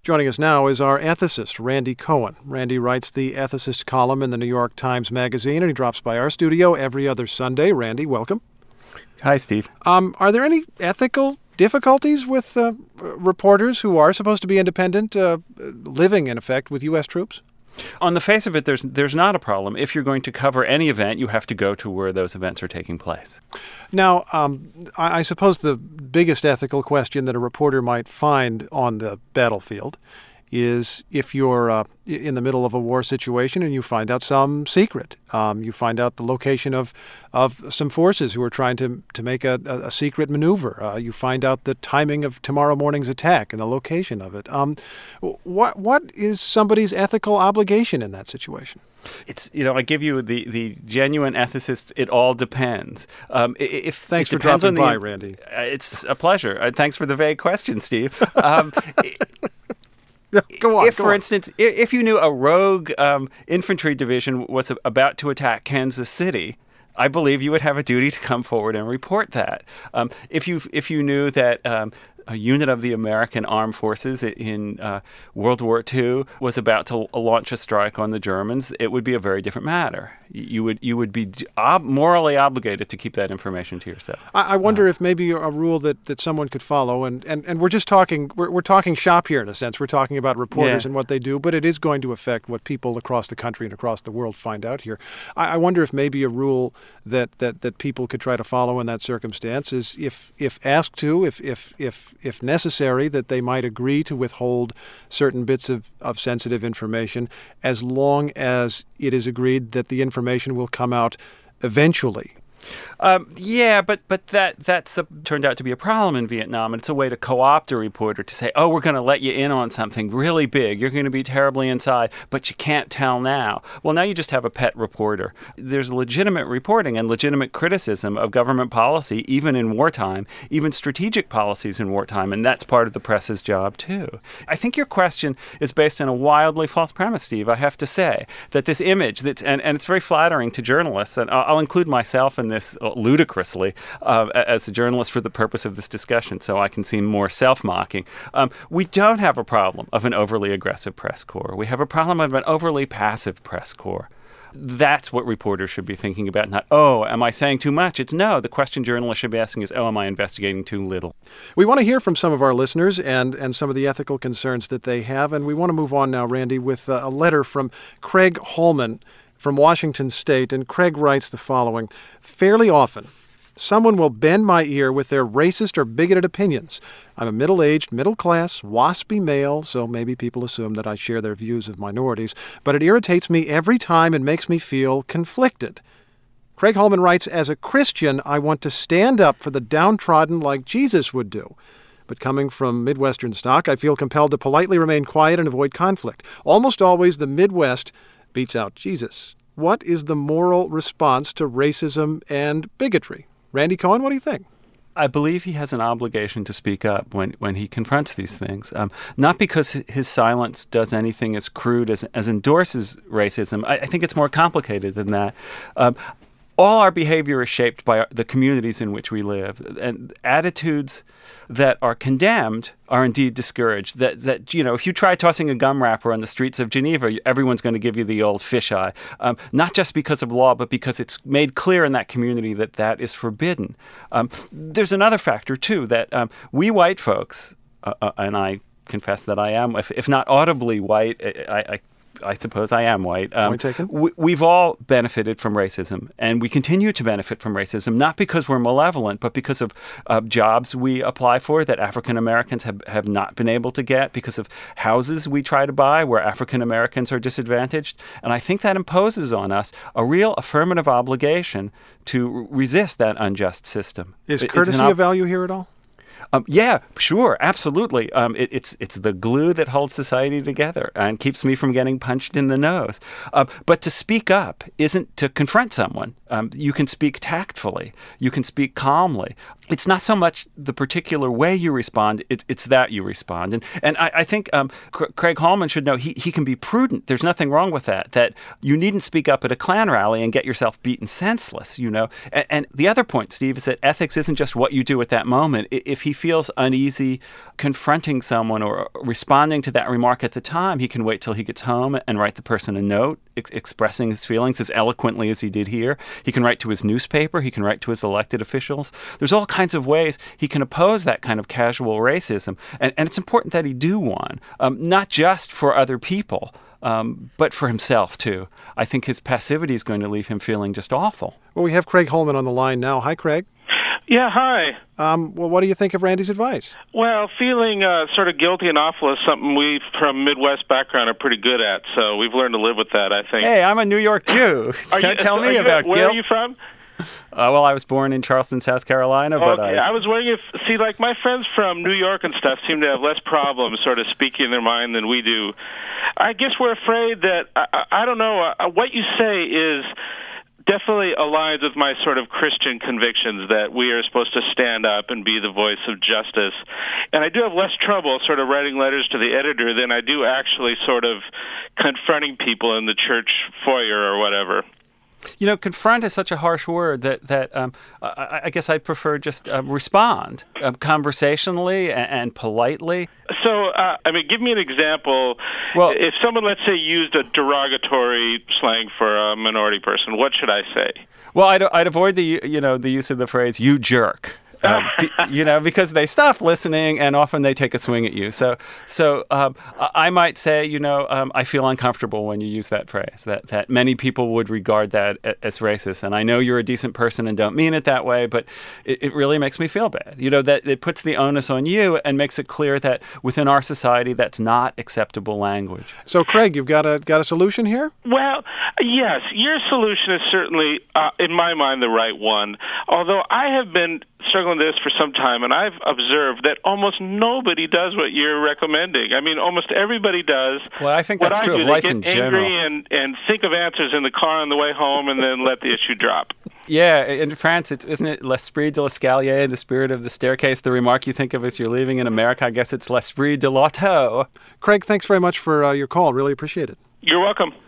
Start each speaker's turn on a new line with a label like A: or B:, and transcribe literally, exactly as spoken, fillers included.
A: Joining us now is our ethicist, Randy Cohen. Randy writes the Ethicist column in the New York Times Magazine, and he drops by our studio every other Sunday. Randy, welcome.
B: Hi, Steve.
A: Um, are there any ethical difficulties with uh, reporters who are supposed to be independent uh, living, in effect, with U S troops?
B: On the face of it, there's there's not a problem. If you're going to cover any event, you have to go to where those events are taking place.
A: Now, um, I, I suppose the biggest ethical question that a reporter might find on the battlefield is if you're uh, in the middle of a war situation and you find out some secret. Um, you find out the location of of some forces who are trying to to make a, a, a secret maneuver. Uh, you find out the timing of tomorrow morning's attack and the location of it. Um, what what is somebody's ethical obligation in that situation?
B: It's, you know, I give you the, the genuine ethicist, it all depends. Um, if
A: Thanks
B: it
A: for dropping
B: the,
A: by, Randy.
B: It's a pleasure. Uh, thanks for the vague question, Steve. Um,
A: Go on,
B: if,
A: go
B: for
A: on.
B: instance, if you knew a rogue um, infantry division was about to attack Kansas City, I believe you would have a duty to come forward and report that. Um, if you if you knew that um, a unit of the American armed forces in uh, World War Two was about to launch a strike on the Germans, it would be a very different matter. You would you would be ob- morally obligated to keep that information to yourself.
A: I, I wonder
B: uh,
A: if maybe a rule that, that someone could follow, and, and, and we're just talking, we're, we're talking shop here in a sense. We're talking about reporters
B: yeah.
A: and what they do, but it is going to affect what people across the country and across the world find out here. I, I wonder if maybe a rule that, that, that people could try to follow in that circumstance is if if asked to, if if if if necessary, that they might agree to withhold certain bits of, of sensitive information as long as it is agreed that the information will come out eventually.
B: Um, yeah, but but that that's a, turned out to be a problem in Vietnam, and it's a way to co-opt a reporter to say, oh, we're going to let you in on something really big. You're going to be terribly inside, but you can't tell now. Well, now you just have a pet reporter. There's legitimate reporting and legitimate criticism of government policy, even in wartime, even strategic policies in wartime, and that's part of the press's job, too. I think your question is based on a wildly false premise, Steve, I have to say, that this image, that's and, and it's very flattering to journalists, and I'll, I'll include myself in this ludicrously uh, as a journalist for the purpose of this discussion, so I can seem more self-mocking. Um, we don't have a problem of an overly aggressive press corps. We have a problem of an overly passive press corps. That's what reporters should be thinking about, not, oh, am I saying too much? It's no. The question journalists should be asking is, oh, am I investigating too little?
A: We want to hear from some of our listeners and, and some of the ethical concerns that they have, and we want to move on now, Randy, with uh, a letter from Craig Holman from Washington State, and Craig writes the following: fairly often, someone will bend my ear with their racist or bigoted opinions. I'm a middle-aged, middle-class, waspy male, so maybe people assume that I share their views of minorities, but it irritates me every time and makes me feel conflicted. Craig Holman writes, as a Christian, I want to stand up for the downtrodden like Jesus would do. But coming from Midwestern stock, I feel compelled to politely remain quiet and avoid conflict. Almost always the Midwest beats out Jesus. What is the moral response to racism and bigotry? Randy Cohen, what do you think?
B: I believe he has an obligation to speak up when, when he confronts these things. Um, not because his silence does anything as crude as, as endorses racism. I, I think it's more complicated than that. Um, all our behavior is shaped by the communities in which we live. And attitudes that are condemned are indeed discouraged. That, that you know, if you try tossing a gum wrapper on the streets of Geneva, everyone's going to give you the old fisheye. Um, not just because of law, but because it's made clear in that community that that is forbidden. Um, there's another factor, too, that um, we white folks, uh, uh, and I confess that I am, if, if not audibly white, I, I I suppose I am white. Um,
A: Point taken.
B: We, we've all benefited from racism, and we continue to benefit from racism, not because we're malevolent, but because of uh, jobs we apply for that African Americans have, have not been able to get, because of houses we try to buy where African Americans are disadvantaged. And I think that imposes on us a real affirmative obligation to resist that unjust system.
A: Is
B: It- it's
A: courtesy
B: an op-
A: of value here at all?
B: Um, yeah, sure, absolutely. Um, it, it's it's the glue that holds society together and keeps me from getting punched in the nose. Um, but to speak up isn't to confront someone. Um, you can speak tactfully. You can speak calmly. It's not so much the particular way you respond, it's, it's that you respond. And and I, I think um, C- Craig Holman should know he, he can be prudent. There's nothing wrong with that, that you needn't speak up at a Klan rally and get yourself beaten senseless, you know. And, and the other point, Steve, is that ethics isn't just what you do at that moment. If he he feels uneasy confronting someone or responding to that remark at the time, he can wait till he gets home and write the person a note ex- expressing his feelings as eloquently as he did here. He can write to his newspaper. He can write to his elected officials. There's all kinds of ways he can oppose that kind of casual racism. And, and it's important that he do one, um, not just for other people, um, but for himself, too. I think his passivity is going to leave him feeling just awful.
A: Well, we have Craig Holman on the line now. Hi, Craig.
C: Yeah, hi.
A: Um, well, what do you think of Randy's advice?
C: Well, feeling uh, sort of guilty and awful is something we from Midwest background are pretty good at, so we've learned to live with that, I think.
B: Hey, I'm a New York Jew. Don't you, tell
C: so
B: me
C: you,
B: about
C: where
B: guilt.
C: Where are you from?
B: Uh, well, I was born in Charleston, South Carolina, but
C: okay.
B: I...
C: I was wondering if, see, like my friends from New York and stuff seem to have less problems sort of speaking their mind than we do. I guess we're afraid that, I, I don't know, uh, what you say is definitely aligns with my sort of Christian convictions that we are supposed to stand up and be the voice of justice. And I do have less trouble sort of writing letters to the editor than I do actually sort of confronting people in the church foyer or whatever.
B: You know, confront is such a harsh word that, that um, I, I guess I prefer just uh, respond um, conversationally and, and politely.
C: So, uh, I mean, give me an example.
B: Well,
C: if someone, let's say, used a derogatory slang for a minority person, what should I say?
B: Well, I'd, I'd avoid the, you know, the use of the phrase, you jerk. Uh, be, you know, because they stop listening and often they take a swing at you. So, so um, I might say, you know, um, I feel uncomfortable when you use that phrase. That that many people would regard that as racist, and I know you're a decent person and don't mean it that way, but it, it really makes me feel bad. You know, that it puts the onus on you and makes it clear that within our society that's not acceptable language.
A: So, Craig, you've got a got a solution here?
C: Well, yes, your solution is certainly, uh, in my mind, the right one. Although I have been struggling with this for some time, and I've observed that almost nobody does what you're recommending. I mean, almost everybody does.
B: Well, I think that's
C: what
B: true
C: I do.
B: of life
C: they
B: in
C: get
B: general.
C: angry and, and think of answers in the car on the way home and then let the issue drop.
B: Yeah, in France, it's, isn't it l'esprit de l'escalier, the spirit of the staircase? The remark you think of as you're leaving. In America, I guess it's l'esprit de l'auto.
A: Craig, thanks very much for uh, your call. Really appreciate it.
C: You're welcome.